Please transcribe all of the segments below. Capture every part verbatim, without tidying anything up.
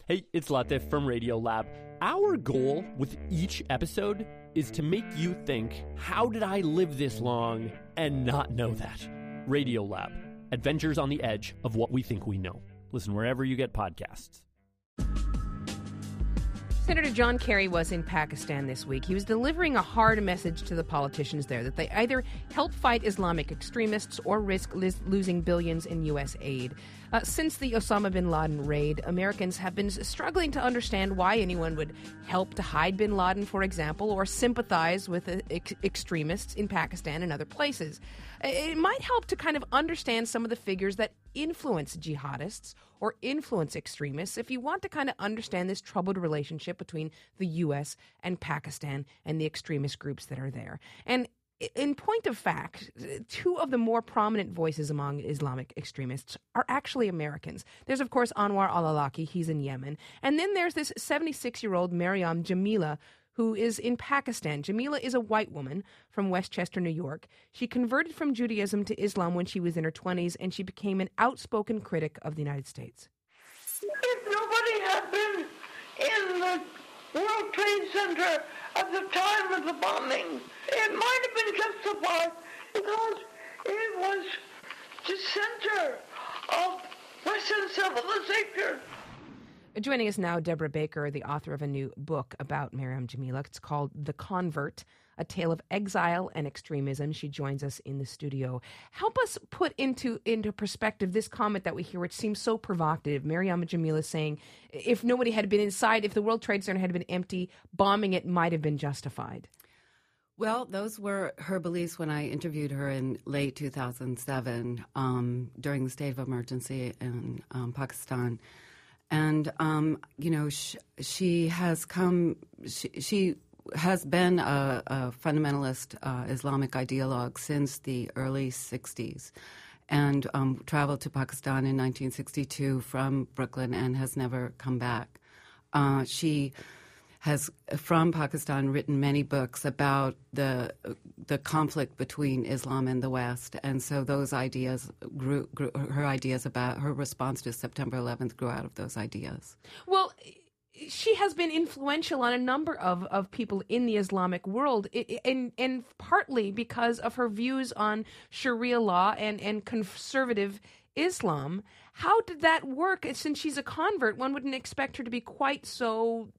Hey, it's Latif from Radiolab. Our goal with each episode is to make you think, how did I live this long and not know that? Radiolab, adventures on the edge of what we think we know. Listen wherever you get podcasts. Senator John Kerry was in Pakistan this week. He was delivering a hard message to the politicians there that they either help fight Islamic extremists or risk li- losing billions in U S aid. Uh, since the Osama bin Laden raid, Americans have been struggling to understand why anyone would help to hide bin Laden, for example, or sympathize with uh, ex- extremists in Pakistan and other places. It might help to kind of understand some of the figures that influence jihadists or influence extremists if you want to kind of understand this troubled relationship between the U S and Pakistan and the extremist groups that are there. And in point of fact, two of the more prominent voices among Islamic extremists are actually Americans. There's, of course, Anwar al-Awlaki. He's in Yemen. And then there's this seventy-six-year-old Maryam Jamila, who is in Pakistan. Jamila is a white woman from Westchester, New York. She converted from Judaism to Islam when she was in her twenties, and she became an outspoken critic of the United States. If nobody had been in the World Trade Center at the time of the bombing, it might have been justified because it was the center of Western civilization. Joining us now, Deborah Baker, the author of a new book about Maryam Jamila. It's called The Convert, A Tale of Exile and Extremism. She joins us in the studio. Help us put into, into perspective this comment that we hear, which seems so provocative. Maryam Jamila saying, if nobody had been inside, if the World Trade Center had been empty, bombing it might have been justified. Well, those were her beliefs when I interviewed her in late two thousand seven um, during the state of emergency in um, Pakistan. And, um, you know, she, she has come, she, she has been a, a fundamentalist uh, Islamic ideologue since the early sixties and um, traveled to Pakistan in nineteen sixty-two from Brooklyn and has never come back. Uh, she has, from Pakistan, written many books about the the conflict between Islam and the West, and so those ideas grew, grew her ideas about her response to September eleventh grew out of those ideas. Well, she has been influential on a number of, of people in the Islamic world, and and partly because of her views on Sharia law and, and conservative Islam. How did that work? Since she's a convert, one wouldn't expect her to be quite so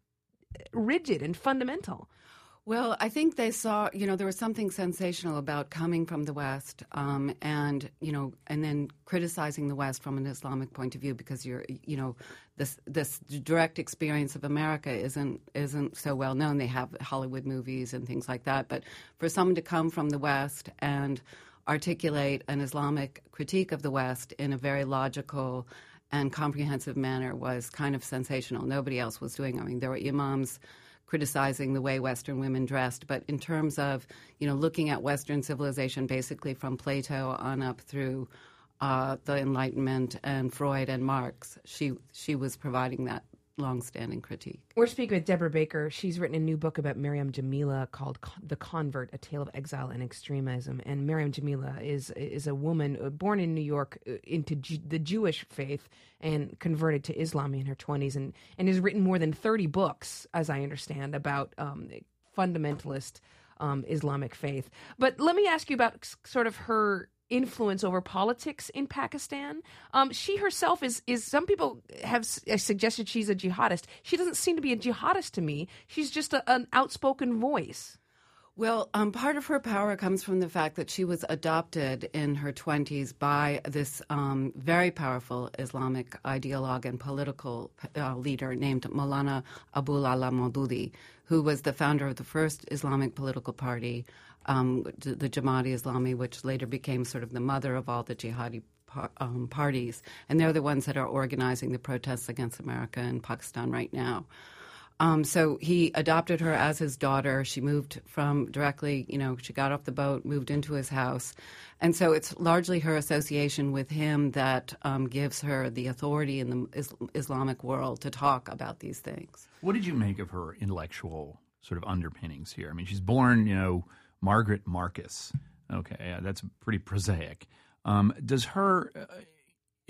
rigid and fundamental. Well, I think they saw, you know, there was something sensational about coming from the West um, and, you know, and then criticizing the West from an Islamic point of view because you're, you know, this this direct experience of America isn't isn't so well known. They have Hollywood movies and things like that. But for someone to come from the West and articulate an Islamic critique of the West in a very logical and comprehensive manner was kind of sensational. Nobody else was doing it. I mean, there were imams criticizing the way Western women dressed, but in terms of, you know, looking at Western civilization basically from Plato on up through uh, the Enlightenment and Freud and Marx, she she was providing that long-standing critique. We're speaking with Deborah Baker. She's written a new book about Maryam Jamila called The Convert, A Tale of Exile and Extremism. And Maryam Jamila is is a woman born in New York into G- the Jewish faith and converted to Islam in her twenties and, and has written more than thirty books, as I understand, about um, fundamentalist um, Islamic faith. But let me ask you about sort of her influence over politics in Pakistan. Um, she herself is, is, some people have suggested she's a jihadist. She doesn't seem to be a jihadist to me. She's just a, an outspoken voice. Well, um, part of her power comes from the fact that she was adopted in her twenties by this um, very powerful Islamic ideologue and political uh, leader named Maulana Abul Ala Maududi, who was the founder of the first Islamic political party, um, the Jamaat-e-Islami, which later became sort of the mother of all the jihadi par- um, parties. And they're the ones that are organizing the protests against America and Pakistan right now. Um, so he adopted her as his daughter. She moved from directly, you know, she got off the boat, moved into his house. And so it's largely her association with him that um, gives her the authority in the is- Islamic world to talk about these things. What did you make of her intellectual sort of underpinnings here? I mean, she's born, you know, Margaret Marcus. Okay, uh, that's pretty prosaic. Um, does her... Uh,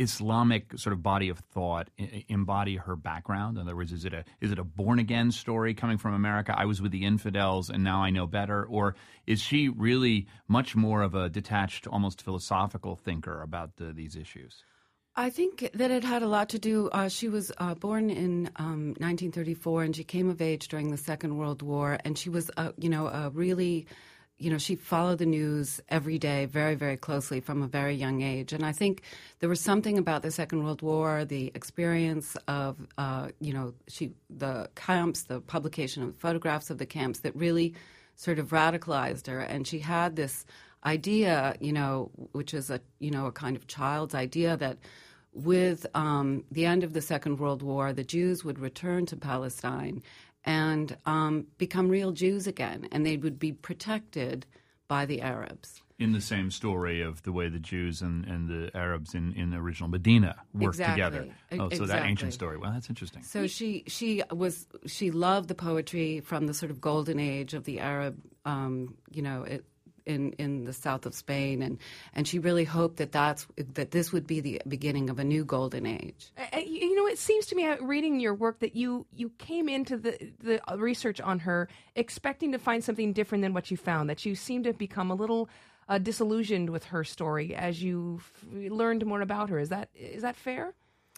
Islamic sort of body of thought I- embody her background? In other words, is it a is it a born again story coming from America? I was with the infidels and now I know better, or is she really much more of a detached, almost philosophical thinker about the, these issues? I think that it had a lot to do. Uh, she was uh, born in um, nineteen thirty-four, and she came of age during the Second World War. And she was, uh, you know, a really, you know, she followed the news every day very, very closely from a very young age. And I think there was something about the Second World War, the experience of, uh, you know, she the camps, the publication of photographs of the camps that really sort of radicalized her. And she had this idea, you know, which is a, you know, a kind of child's idea that with um, the end of the Second World War, the Jews would return to Palestine and um, become real Jews again, and they would be protected by the Arabs. In the same story of the way the Jews and, and the Arabs in, in the original Medina worked Exactly. together. Oh, so Exactly. that ancient story. Well, that's interesting. So she she was she loved the poetry from the sort of golden age of the Arab, um, you know, it, in in the south of Spain, and, and she really hoped that that's that this would be the beginning of a new golden age. Uh, you know, it seems to me, uh, reading your work, that you, you came into the, the research on her expecting to find something different than what you found, that you seem to have become a little uh, disillusioned with her story as you f- learned more about her. Is that is that fair?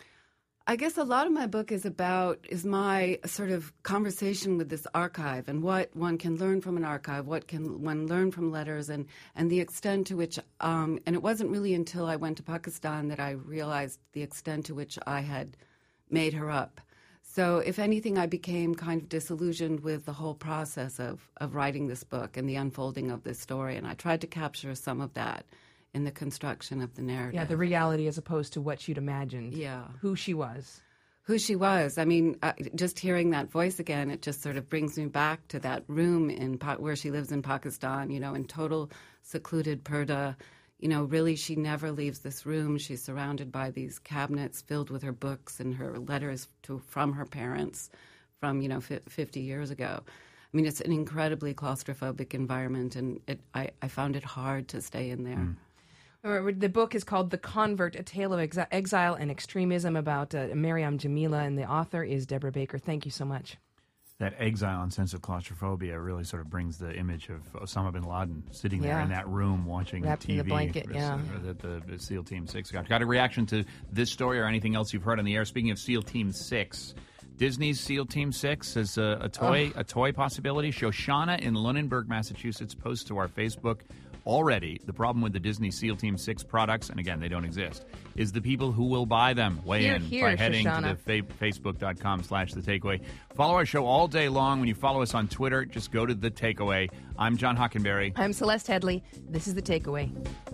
I guess a lot of my book is about, is my sort of conversation with this archive and what one can learn from an archive, what can one learn from letters, and, and the extent to which, um, and it wasn't really until I went to Pakistan that I realized the extent to which I had made her up. So if anything, I became kind of disillusioned with the whole process of, of writing this book and the unfolding of this story, and I tried to capture some of that in the construction of the narrative. Yeah, the reality as opposed to what you'd imagined. Yeah. Who she was. Who she was. I mean, uh, just hearing that voice again, it just sort of brings me back to that room in pa- where she lives in Pakistan, you know, in total secluded purdah. You know, really, she never leaves this room. She's surrounded by these cabinets filled with her books and her letters to from her parents from, you know, f- fifty years ago. I mean, it's an incredibly claustrophobic environment, and it, I, I found it hard to stay in there. Mm. The book is called The Convert, A Tale of Exi- Exile and Extremism, about uh, Maryam Jamila, and the author is Deborah Baker. Thank you so much. That exile and sense of claustrophobia really sort of brings the image of Osama bin Laden sitting there Yeah. in that room watching Wrapped T V. in the blanket, yeah. That the, the SEAL Team six got. Got a reaction to this story or anything else you've heard on the air? Speaking of SEAL Team six, Disney's SEAL Team six is a, a toy, oh. a toy possibility. Shoshana in Lunenburg, Massachusetts, posts to our Facebook. Already, the problem with the Disney SEAL Team six products, and again, they don't exist, is the people who will buy them. Weigh here, in here, by heading Shoshana. to the fa- facebook.com slash The Takeaway. Follow our show all day long. When you follow us on Twitter, just go to The Takeaway. I'm John Hockenberry. I'm Celeste Headley. This is The Takeaway.